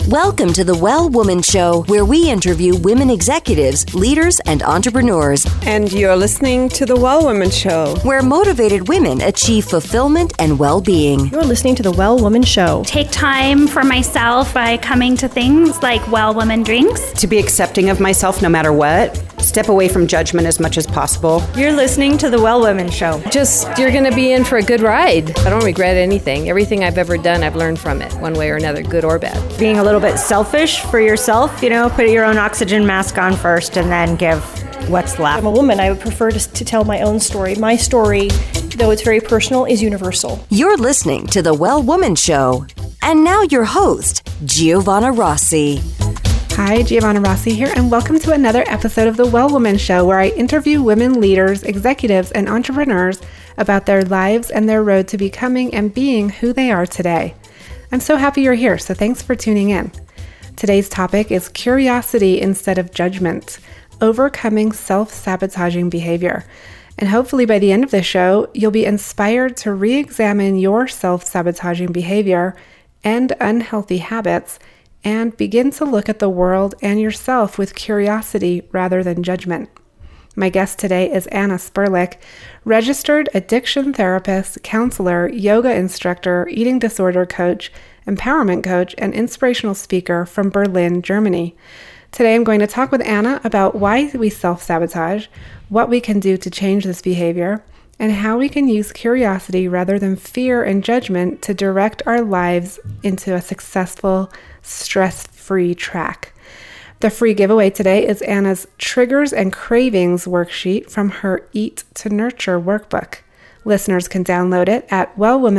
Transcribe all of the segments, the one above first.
Welcome to the Well Woman Show, where we interview women executives, leaders, and entrepreneurs. And you're listening to the Well Woman Show, where motivated women achieve fulfillment and well-being. You're listening to the Well Woman Show. Take time for myself by coming to things like Well Woman Drinks. To be accepting of myself no matter what. Step away from judgment as much as possible. You're listening to the Well Woman Show. You're going to be in for a good ride. I don't regret anything. Everything I've ever done, I've learned from it, one way or another, good or bad. Being a little bit selfish for yourself, put your own oxygen mask on first and then give what's left. I'm a woman. I would prefer to tell my own story. My story, though it's very personal, is universal. You're listening to the Well Woman Show. And now your host, Giovanna Rossi. Hi, Giovanna Rossi here, and welcome to another episode of the Well Woman Show, where I interview women leaders, executives, and entrepreneurs about their lives and their road to becoming and being who they are today. I'm so happy you're here, so thanks for tuning in. Today's topic is curiosity instead of judgment, overcoming self-sabotaging behavior. And hopefully by the end of the show, you'll be inspired to re-examine your self-sabotaging behavior and unhealthy habits and begin to look at the world and yourself with curiosity rather than judgment. My guest today is Anna Sperlich, registered addiction therapist, counselor, yoga instructor, eating disorder coach, empowerment coach, and inspirational speaker from Berlin, Germany. Today I'm going to talk with Anna about why we self-sabotage, what we can do to change this behavior, and how we can use curiosity rather than fear and judgment to direct our lives into a successful, stress-free track. The free giveaway today is Anna's Triggers and Cravings worksheet from her Eat to Nurture workbook. Listeners can download it at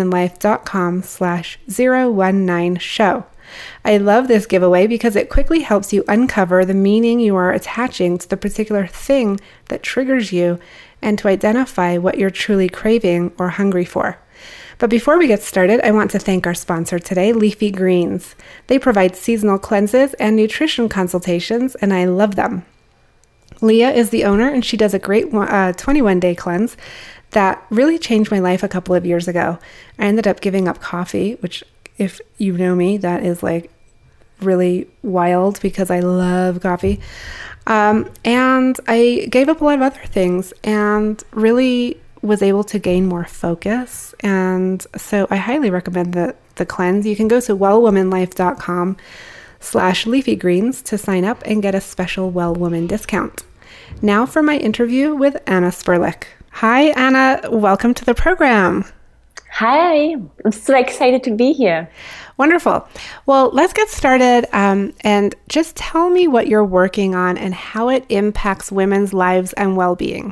wellwomanlife.com/019show. I love this giveaway because it quickly helps you uncover the meaning you are attaching to the particular thing that triggers you and to identify what you're truly craving or hungry for. But before we get started, I want to thank our sponsor today, Leafy Greens. They provide seasonal cleanses and nutrition consultations, and I love them. Leah is the owner, and she does a great 21-day cleanse that really changed my life a couple of years ago. I ended up giving up coffee, which, if you know me, that is like really wild because I love coffee. And I gave up a lot of other things and really was able to gain more focus. And so I highly recommend the cleanse. You can go to wellwomanlife.com/leafygreens to sign up and get a special Well Woman discount. Now for my interview with Anna Sperlich. Hi, Anna. Welcome to the program. Hi. I'm so excited to be here. Wonderful. Well, let's get started and just tell me what you're working on and how it impacts women's lives and well-being.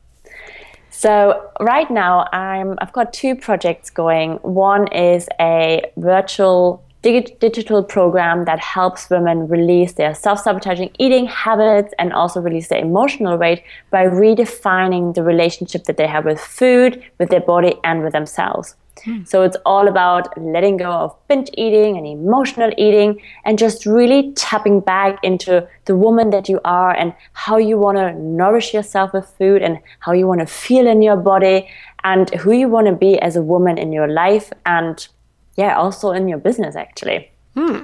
So right now, I've got two projects going. One is a virtual digital program that helps women release their self-sabotaging eating habits and also release their emotional weight by redefining the relationship that they have with food, with their body, and with themselves. So it's all about letting go of binge eating and emotional eating and just really tapping back into the woman that you are and how you want to nourish yourself with food and how you want to feel in your body and who you want to be as a woman in your life and also in your business actually.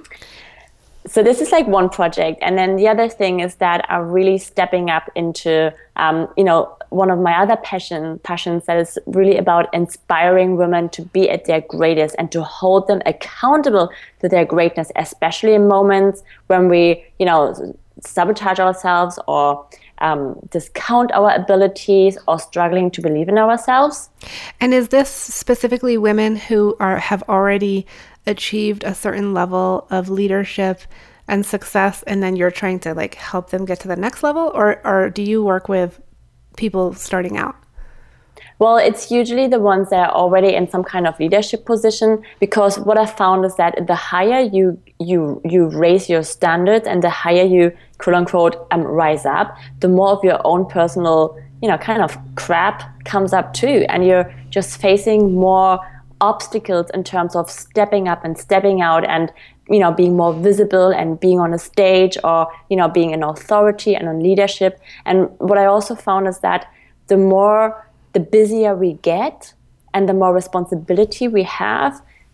So this is like one project. And then the other thing is that I'm really stepping up into, one of my other passions that is really about inspiring women to be at their greatest and to hold them accountable to their greatness, especially in moments when we, sabotage ourselves or discount our abilities or struggling to believe in ourselves. And is this specifically women who have already achieved a certain level of leadership and success, and then you're trying to help them get to the next level, or do you work with people starting out? Well, it's usually the ones that are already in some kind of leadership position, because what I found is that the higher you raise your standards and the higher you quote unquote rise up, the more of your own personal kind of crap comes up too, and you're just facing more obstacles in terms of stepping up and stepping out and being more visible and being on a stage or being in authority and on leadership. And what I also found is that the busier we get and the more responsibility we have,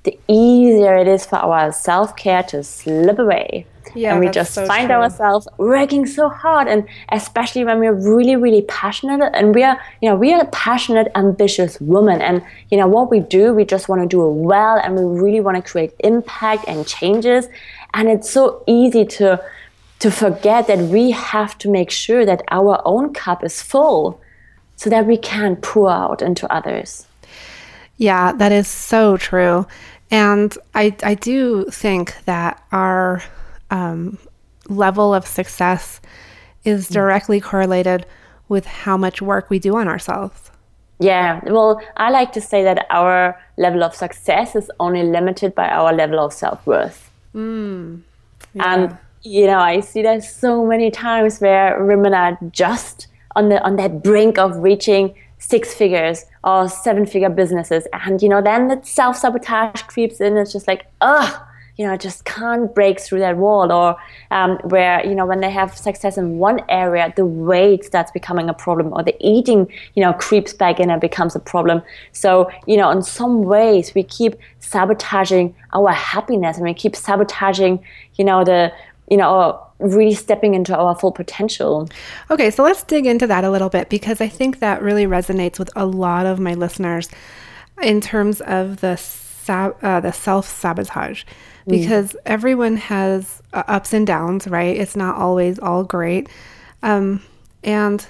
the easier it is for our self-care to slip away. Yeah, and we that's just so find true. ourselves working so hard, and especially when we're really, really passionate, and we are passionate, ambitious women, and what we do, we just want to do it well, and we really want to create impact and changes, and it's so easy to forget that we have to make sure that our own cup is full so that we can pour out into others. Yeah, that is so true. And I do think that our level of success is directly correlated with how much work we do on ourselves. Yeah, well, I like to say that our level of success is only limited by our level of self-worth. Yeah. And, I see that so many times where women are just on that brink of reaching 6 figures or 7-figure businesses. And, then the self-sabotage creeps in. It's just like, just can't break through that wall. Or where, when they have success in one area, the weight starts becoming a problem, or the eating, creeps back in and becomes a problem. So, in some ways we keep sabotaging our happiness, and we keep sabotaging, really stepping into our full potential. Okay, so let's dig into that a little bit, because I think that really resonates with a lot of my listeners in terms of the self-sabotage, because everyone has ups and downs, right? It's not always all great. And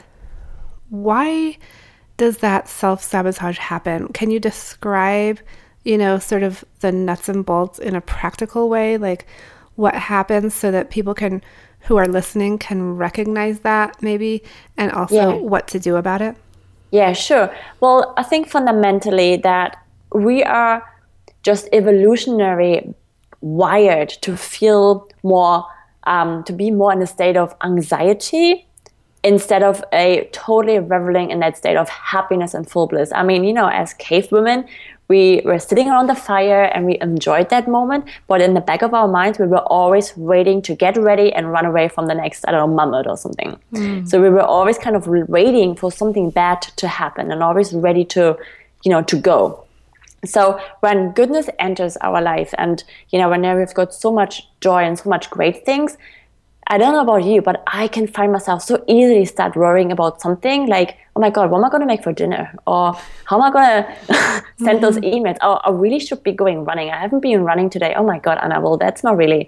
why does that self-sabotage happen? Can you describe, sort of the nuts and bolts in a practical way, like what happens, so that people who are listening can recognize that maybe, and also what to do about it? Yeah, sure. Well, I think fundamentally that we are just evolutionary wired to feel more, to be more in a state of anxiety instead of a totally reveling in that state of happiness and full bliss. I mean, as cave women, we were sitting around the fire and we enjoyed that moment, but in the back of our minds, we were always waiting to get ready and run away from the next, mammoth or something. So we were always kind of waiting for something bad to happen and always ready to, to go. So when goodness enters our life, and, when we've got so much joy and so much great things, I don't know about you, but I can find myself so easily start worrying about something like, oh my God, what am I going to make for dinner? Or how am I going to send those emails? Oh, I really should be going running. I haven't been running today. Oh my God, Anna, well, that's not really,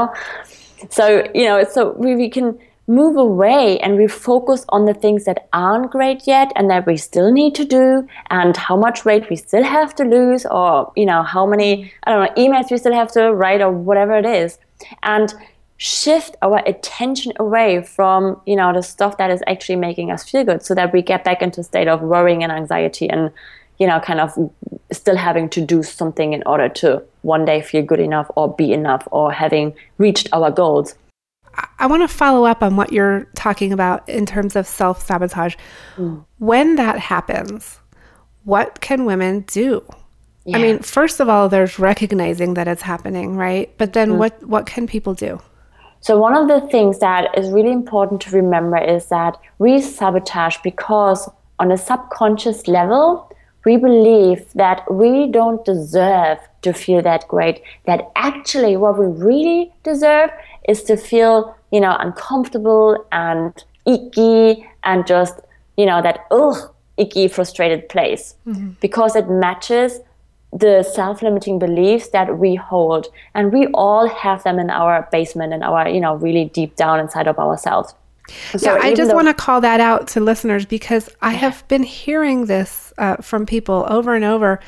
So, so we can move away and we focus on the things that aren't great yet and that we still need to do, and how much weight we still have to lose, or, how many, emails we still have to write, or whatever it is. And shift our attention away from, the stuff that is actually making us feel good, so that we get back into a state of worrying and anxiety and, kind of still having to do something in order to one day feel good enough or be enough or having reached our goals. I want to follow up on what you're talking about in terms of self-sabotage. When that happens, what can women do? Yeah. I mean, first of all, there's recognizing that it's happening, right? But then what can people do? So one of the things that is really important to remember is that we sabotage because on a subconscious level, we believe that we don't deserve to feel that great, that actually what we really deserve is to feel, uncomfortable and icky and just, that icky, frustrated place, because it matches the self-limiting beliefs that we hold, and we all have them in our basement and our, really deep down inside of ourselves. So I just want to call that out to listeners, because I have been hearing this from people over and over,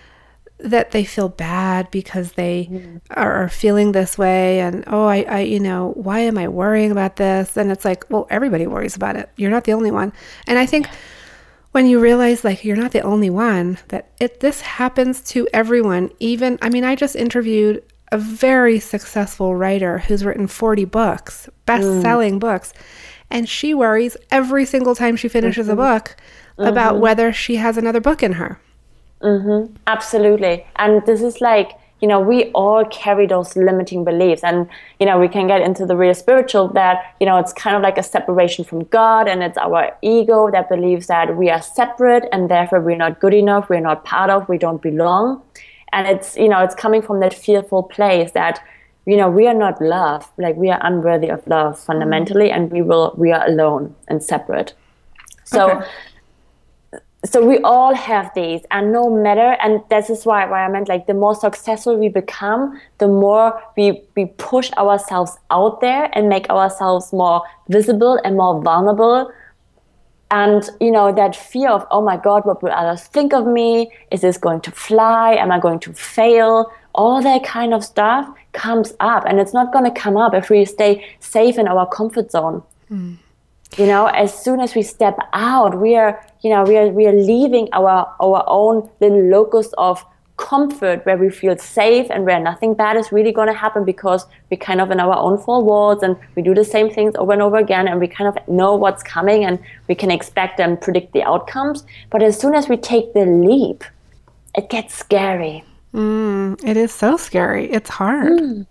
that they feel bad because they are feeling this way, and I why am I worrying about this? And it's like, well, everybody worries about it. You're not the only one. And I think when you realize, like, you're not the only one, that this happens to everyone. Even, I just interviewed a very successful writer who's written 40 books, best-selling books, and she worries every single time she finishes a book about whether she has another book in her. Absolutely. And this is like, we all carry those limiting beliefs, and, we can get into the real spiritual that, it's kind of like a separation from God, and it's our ego that believes that we are separate and therefore we're not good enough, we're not part of, we don't belong. And it's, it's coming from that fearful place that, we are not loved, like we are unworthy of love fundamentally, and we are alone and separate. So we all have these, and no matter, and this is why I meant, like, the more successful we become, the more we push ourselves out there and make ourselves more visible and more vulnerable. And, that fear of, oh my God, what will others think of me? Is this going to fly? Am I going to fail? All that kind of stuff comes up, and it's not going to come up if we stay safe in our comfort zone. As soon as we step out, we are leaving our own little locus of comfort where we feel safe and where nothing bad is really going to happen, because we're kind of in our own four walls and we do the same things over and over again, and we kind of know what's coming and we can expect and predict the outcomes. But as soon as we take the leap, it gets scary. It is so scary. It's hard.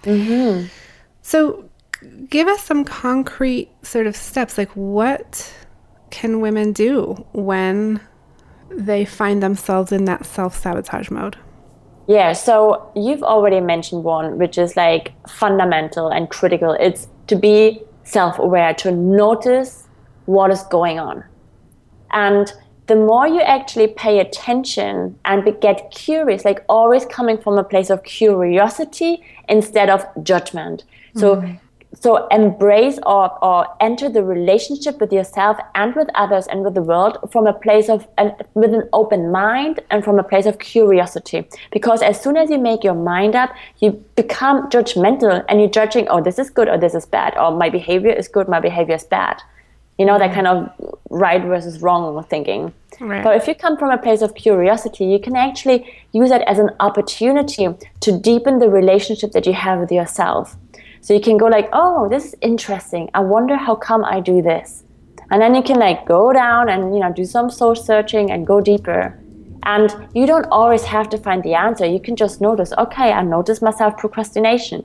So give us some concrete sort of steps. Like, what can women do when they find themselves in that self-sabotage mode? Yeah, so you've already mentioned one, which is like fundamental and critical. It's to be self-aware, to notice what is going on. And the more you actually pay attention and get curious, like always coming from a place of curiosity instead of judgment. So embrace or enter the relationship with yourself and with others and with the world from a place of, with an open mind and from a place of curiosity. Because as soon as you make your mind up, you become judgmental and you're judging, oh, this is good or this is bad, or my behavior is good, my behavior is bad. That kind of right versus wrong thinking. Right. But if you come from a place of curiosity, you can actually use that as an opportunity to deepen the relationship that you have with yourself. So you can go like, oh, this is interesting. I wonder how come I do this. And then you can like go down and, do some soul searching and go deeper. And you don't always have to find the answer. You can just notice, okay, I notice myself procrastinating.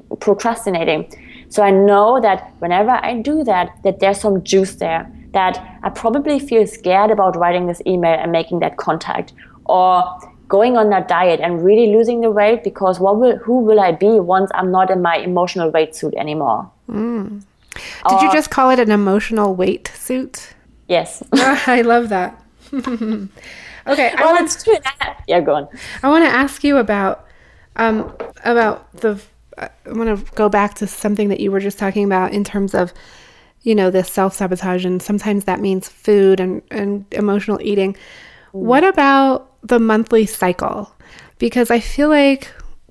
So I know that whenever I do that there's some juice there, that I probably feel scared about writing this email and making that contact, or going on that diet and really losing the weight, because who will I be once I'm not in my emotional weight suit anymore? Did you just call it an emotional weight suit? Yes. I love that. Okay. Well, it's true. Yeah, go on. I want to ask you about the. I want to go back to something that you were just talking about in terms of, this self-sabotage, and sometimes that means food and emotional eating. What about the monthly cycle? Because I feel like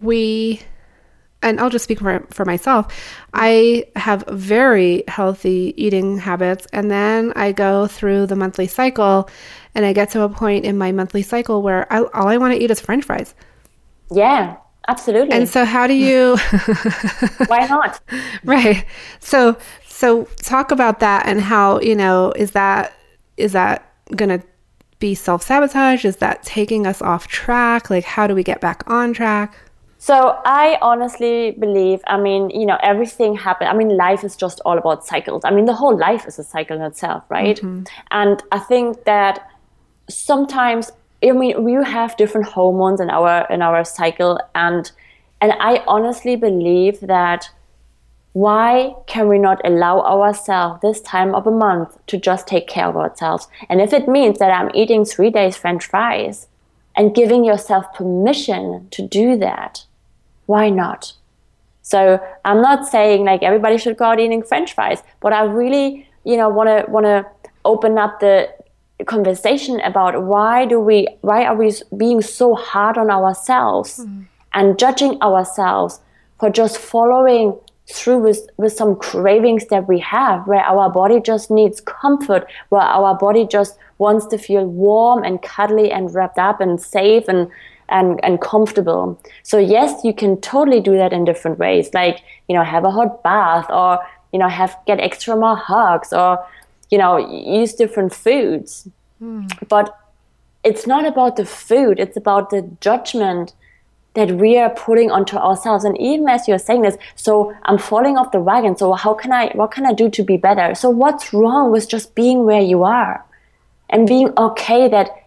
and I'll just speak for myself, I have very healthy eating habits, and then I go through the monthly cycle, and I get to a point in my monthly cycle where all I want to eat is French fries. Yeah, absolutely. And so how do you... Why not? Right. So talk about that, and how, is that going to be self-sabotage? Is that taking us off track? Like, how do we get back on track? So I honestly believe, everything happens. Life is just all about cycles. The whole life is a cycle in itself, right? Mm-hmm. And I think that sometimes, we have different hormones in our cycle, and I honestly believe that why can we not allow ourselves this time of a month to just take care of ourselves? And if it means that I'm eating 3 days French fries and giving yourself permission to do that, why not? So I'm not saying like everybody should go out eating French fries, but I really, want to open up the conversation about why are we being so hard on ourselves and judging ourselves for just following through with some cravings that we have, where our body just needs comfort, where our body just wants to feel warm and cuddly and wrapped up and safe and comfortable. So yes, you can totally do that in different ways, like, have a hot bath, or, get extra more hugs, or, use different foods. But it's not about the food, it's about the judgment that we are putting onto ourselves. And even as you're saying this, so I'm falling off the wagon, so what can I do to be better? So what's wrong with just being where you are and being okay that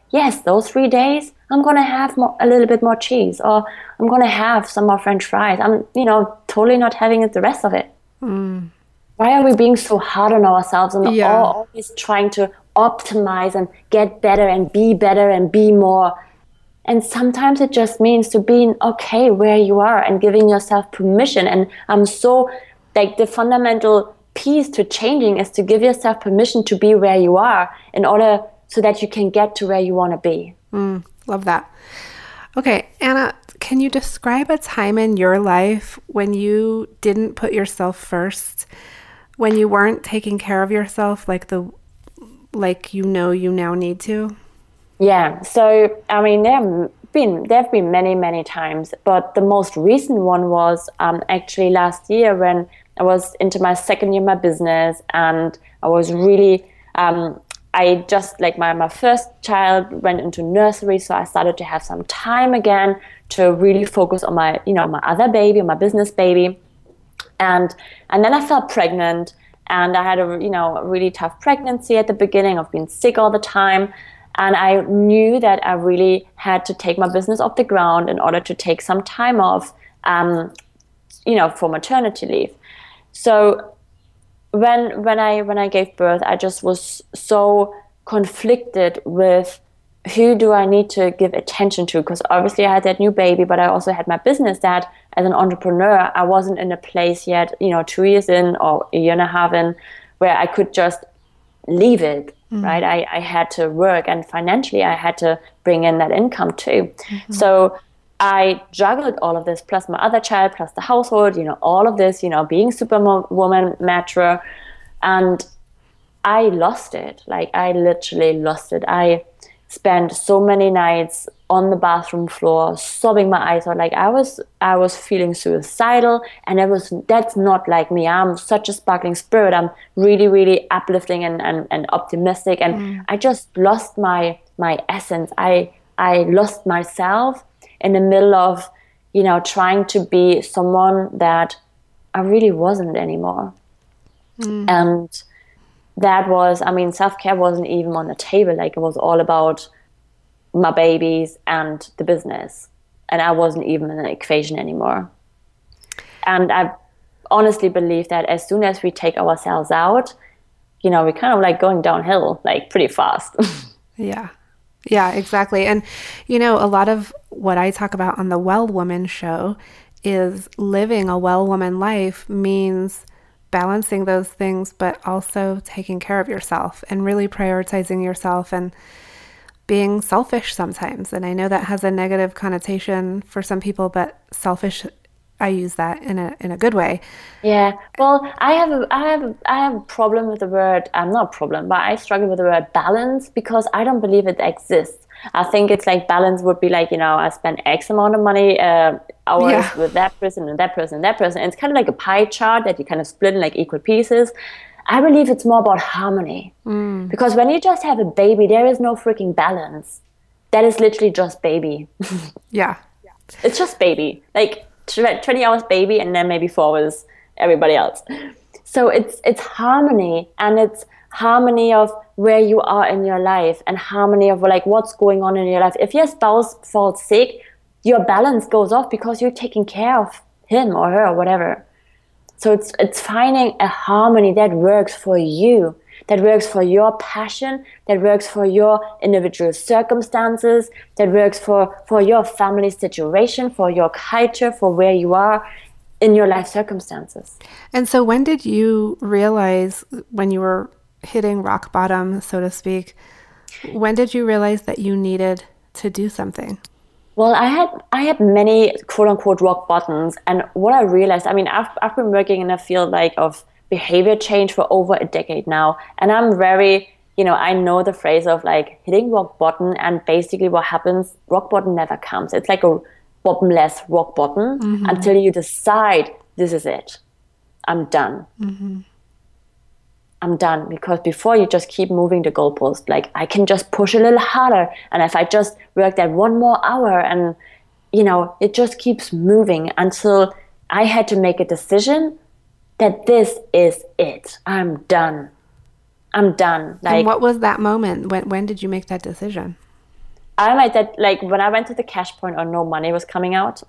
yes, those 3 days, I'm going to have a little bit more cheese, or I'm going to have some more French fries. I'm, totally not having it the rest of it. Why are we being so hard on ourselves and always trying to optimize and get better and be more? And sometimes it just means to being okay where you are and giving yourself permission. And I'm so, like, the fundamental piece to changing is to give yourself permission to be where you are in order so that you can get to where you want to be. Love that. Okay, Anna, can you describe a time in your life when you didn't put yourself first, when you weren't taking care of yourself like you now need to? Yeah, so I mean, there have been many, many times, but the most recent one was actually last year when I was into my second year of my business, and I was really I just, like, my first child went into nursery, so I started to have some time again to really focus on my, my other baby, my business baby. And then I felt pregnant, and I had a really tough pregnancy at the beginning. I've been sick all the time, and I knew that I really had to take my business off the ground in order to take some time off, for maternity leave. So when I gave birth, I just was so conflicted with who do I need to give attention to, because obviously I had that new baby, but I also had my business that as an entrepreneur, I wasn't in a place yet, 2 years in or a year and a half in, where I could just leave it, right? I had to work, and financially I had to bring in that income too. So I juggled all of this, plus my other child, plus the household, all of this, being superwoman, mature, and I lost it. Like, I literally lost it. I spent so many nights on the bathroom floor, sobbing my eyes out. Like, I was feeling suicidal, and that's not like me. I'm such a sparkling spirit. I'm really, really uplifting and optimistic, and I just lost my essence. I lost myself in the middle of, trying to be someone that I really wasn't anymore. And that was, self-care wasn't even on the table. Like, it was all about my babies and the business. And I wasn't even in the equation anymore. And I honestly believe that as soon as we take ourselves out, we're kind of like going downhill, like, pretty fast. Yeah, exactly. And, a lot of what I talk about on the Well Woman show is living a well woman life means balancing those things, but also taking care of yourself and really prioritizing yourself and being selfish sometimes. And I know that has a negative connotation for some people, but selfish, I use that in a good way. Yeah. Well, I have a problem with the word, not a problem, but I struggle with the word balance, because I don't believe it exists. I think it's like balance would be like, I spend X amount of money, hours with that person and that person and that person. And it's kind of like a pie chart that you kind of split in like equal pieces. I believe it's more about harmony. Because when you just have a baby, there is no freaking balance. That is literally just baby. Yeah. It's just baby. Like, 20 hours baby, and then maybe 4 hours everybody else. So it's harmony, and it's harmony of where you are in your life, and harmony of like what's going on in your life. If your spouse falls sick, your balance goes off because you're taking care of him or her or whatever. So it's finding a harmony that works for you, that works for your passion, that works for your individual circumstances, that works for your family situation, for your culture, for where you are in your life circumstances. And so when did you realize, when you were hitting rock bottom, so to speak, when did you realize that you needed to do something? Well, I had many quote unquote rock bottoms, and what I realized, I've been working in a field like of behavior change for over a decade now, and I'm very, I know the phrase of like hitting rock bottom, and basically what happens, rock bottom never comes. It's like a bottomless rock bottom until you decide this is it. I'm done. I'm done, because before you just keep moving the goalpost, like I can just push a little harder, and if I just work that 1 more hour, and it just keeps moving until I had to make a decision that this is it. I'm done. Like, and what was that moment? When did you make that decision? I'm at that, like when I went to the cash point or no money was coming out,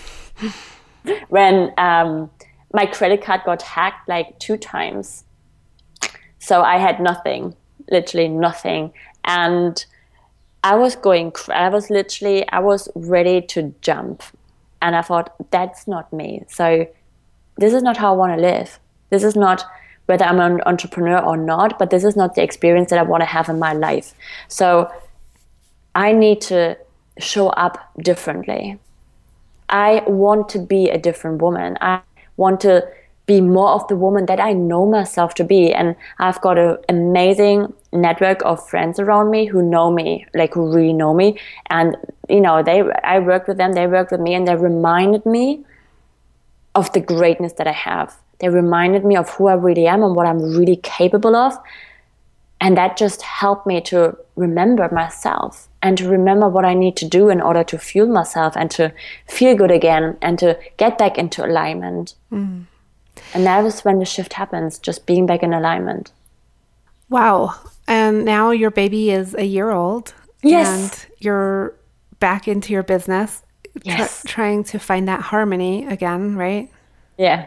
when my credit card got hacked like 2 times. So I had nothing, literally nothing. And I was I was ready to jump. And I thought, that's not me. So this is not how I want to live. This is not whether I'm an entrepreneur or not, but this is not the experience that I want to have in my life. So I need to show up differently. I want to be a different woman. I want to be more of the woman that I know myself to be. And I've got an amazing network of friends around me who know me, like who really know me. And, you know, I worked with them, they worked with me, and they reminded me of the greatness that I have. They reminded me of who I really am and what I'm really capable of. And that just helped me to remember myself and to remember what I need to do in order to fuel myself and to feel good again and to get back into alignment. Mm. And that is when the shift happens, just being back in alignment. Wow. And now your baby is a year old. Yes. And you're back into your business, yes. Trying to find that harmony again, right? Yeah.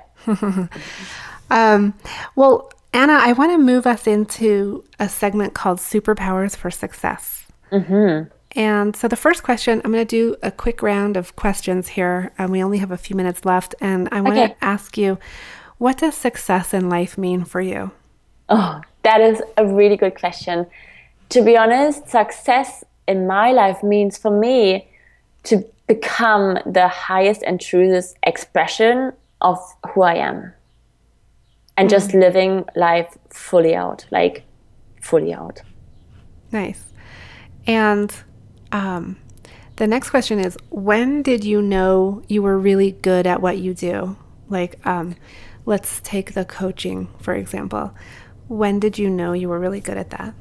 Well, Anna, I want to move us into a segment called Superpowers for Success. Mm-hmm. And so the first question, I'm going to do a quick round of questions here. We only have a few minutes left. And I want to ask you, what does success in life mean for you? Oh, that is a really good question. To be honest, success in my life means for me to become the highest and truest expression of who I am. And just living life fully out, like fully out. Nice. And the next question is, when did you know you were really good at what you do? Like, let's take the coaching, for example. When did you know you were really good at that?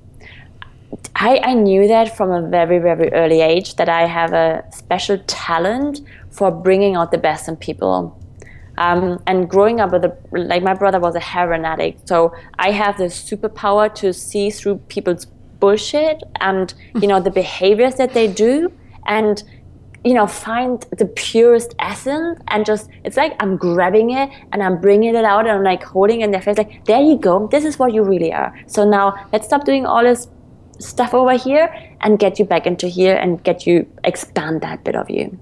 I knew that from a very, very early age, that I have a special talent for bringing out the best in people. And growing up with my brother was a heroin addict, so I have this superpower to see through people's bullshit and, you know, the behaviors that they do, and, you know, find the purest essence, and just, it's like I'm grabbing it and I'm bringing it out and I'm like holding it in their face, like, there you go, this is what you really are. So now let's stop doing all this stuff over here and get you back into here and get you expand that bit of you.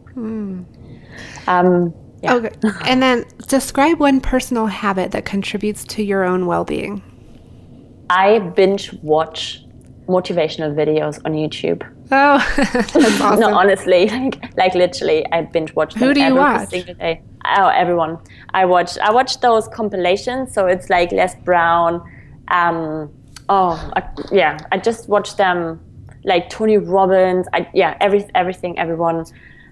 Yeah. Okay. And then describe one personal habit that contributes to your own well-being. I binge watch motivational videos on YouTube. Oh, that's awesome. No, honestly, like literally, I binge watch them. Who do you every watch? Single day. Oh, everyone. I watch those compilations. So it's like Les Brown. I just watch them. Like Tony Robbins. Everything, everyone.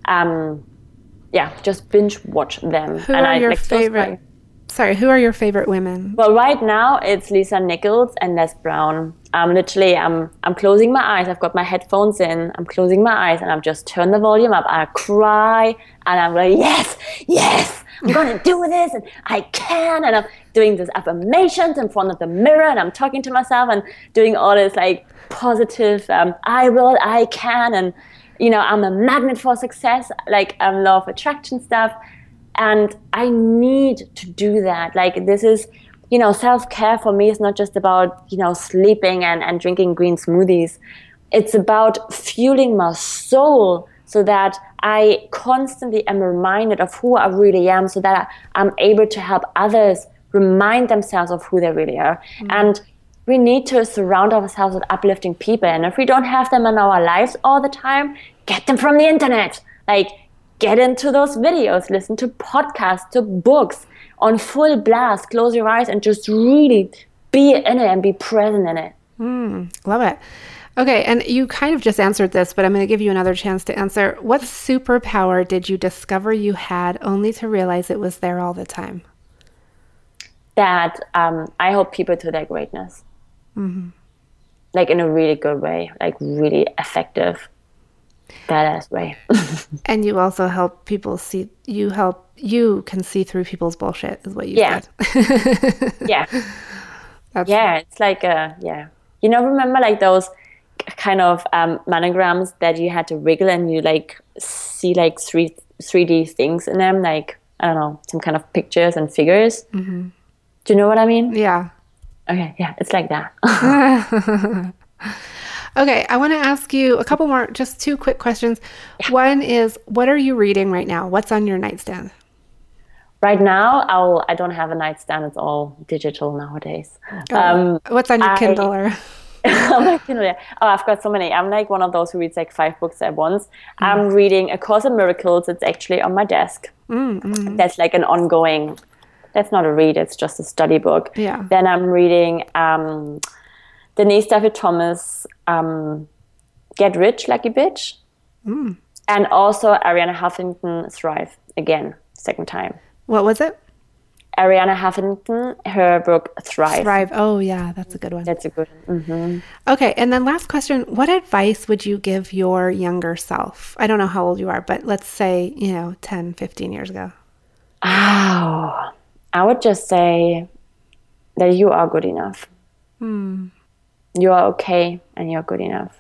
Just binge watch them. Who are your favorite? Sorry, who are your favorite women? Well, right now it's Lisa Nichols and Les Brown. Literally, I'm closing my eyes. I've got my headphones in. I'm closing my eyes and I'm just turn the volume up. I cry and I'm like, yes, I'm gonna do this and I can. And I'm doing these affirmations in front of the mirror and I'm talking to myself and doing all this like positive, I can, and you know, I'm a magnet for success, like law of attraction stuff. And I need to do that. Like, this is, you know, self-care for me is not just about, you know, sleeping and drinking green smoothies. It's about fueling my soul so that I constantly am reminded of who I really am, so that I'm able to help others remind themselves of who they really are. Mm-hmm. And we need to surround ourselves with uplifting people. And if we don't have them in our lives all the time, get them from the internet. Like, get into those videos, listen to podcasts, to books on full blast, close your eyes and just really be in it and be present in it. Love it. Okay, and you kind of just answered this, but I'm going to give you another chance to answer. What superpower did you discover you had only to realize it was there all the time? That I help people to their greatness. Mm-hmm. Like in a really good way, like really effective, badass way. And you also help people see, you can see through people's bullshit is what you said. Yeah. It's like, you know, remember like those, kind of monograms that you had to wriggle and you like see like 3D things in them, like, I don't know, some kind of pictures and figures. Mm-hmm. Do you know what I mean? Yeah. Okay, yeah, it's like that. Okay, I want to ask you a couple more, just 2 quick questions. Yeah. One is, what are you reading right now? What's on your nightstand? Right now, I don't have a nightstand. It's all digital nowadays. What's on your Kindle? Or? On my Kindle, yeah. Oh, I've got so many. I'm like one of those who reads like 5 books at once. I'm reading A Course in Miracles. It's actually on my desk. That's like an ongoing, that's not a read, it's just a study book. Yeah. Then I'm reading Denise Duffield Thomas, Get Rich Like a Bitch. And also Arianna Huffington, Thrive, again, second time. What was it? Arianna Huffington, her book Thrive. Thrive. Oh, yeah, that's a good one. That's a good one. Mm-hmm. Okay, and then last question. What advice would you give your younger self? I don't know how old you are, but let's say, 10, 15 years ago. Oh, I would just say that you are good enough. You are okay and you're good enough.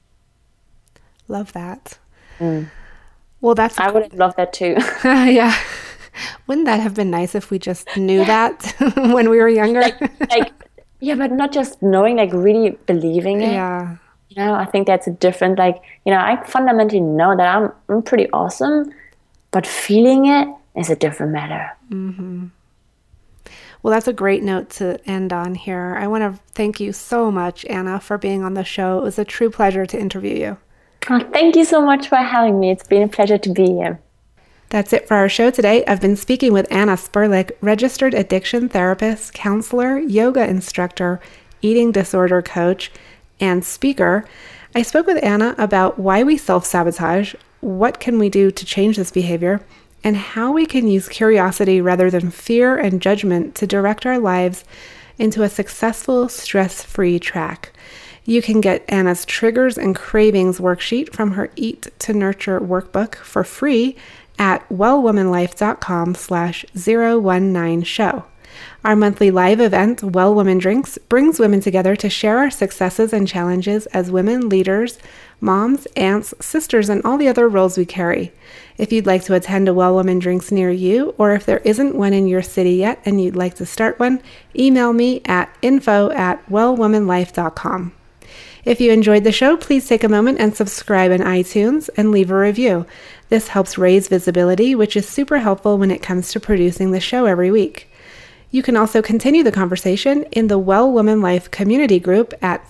Love that. Well, I would have loved that too. Yeah. Wouldn't that have been nice if we just knew that when we were younger? Yeah, but not just knowing, like really believing it. Yeah. I think that's a different, I fundamentally know that I'm pretty awesome, but feeling it is a different matter. Mm-hmm. Well, that's a great note to end on here. I want to thank you so much, Anna, for being on the show. It was a true pleasure to interview you. Oh, thank you so much for having me. It's been a pleasure to be here. That's it for our show today. I've been speaking with Anna Sperlich, registered addiction therapist, counselor, yoga instructor, eating disorder coach, and speaker. I spoke with Anna about why we self-sabotage, what can we do to change this behavior, and how we can use curiosity rather than fear and judgment to direct our lives into a successful, stress-free track. You can get Anna's Triggers and Cravings worksheet from her Eat to Nurture workbook for free at wellwomanlife.com/019show. Our monthly live event, Well Woman Drinks, brings women together to share our successes and challenges as women leaders, moms, aunts, sisters, and all the other roles we carry. If you'd like to attend a Well Woman Drinks near you, or if there isn't one in your city yet and you'd like to start one, email me at info@wellwomanlife.com. If you enjoyed the show, please take a moment and subscribe in iTunes and leave a review. This helps raise visibility, which is super helpful when it comes to producing the show every week. You can also continue the conversation in the Well Woman Life community group at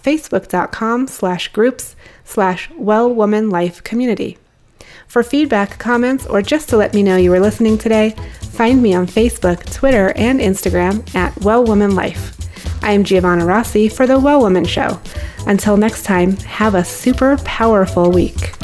facebook.com/groups/wellwomanlifecommunity. For feedback, comments, or just to let me know you were listening today, find me on Facebook, Twitter, and Instagram at Well Woman Life. I am Giovanna Rossi for The Well Woman Show. Until next time, have a super powerful week.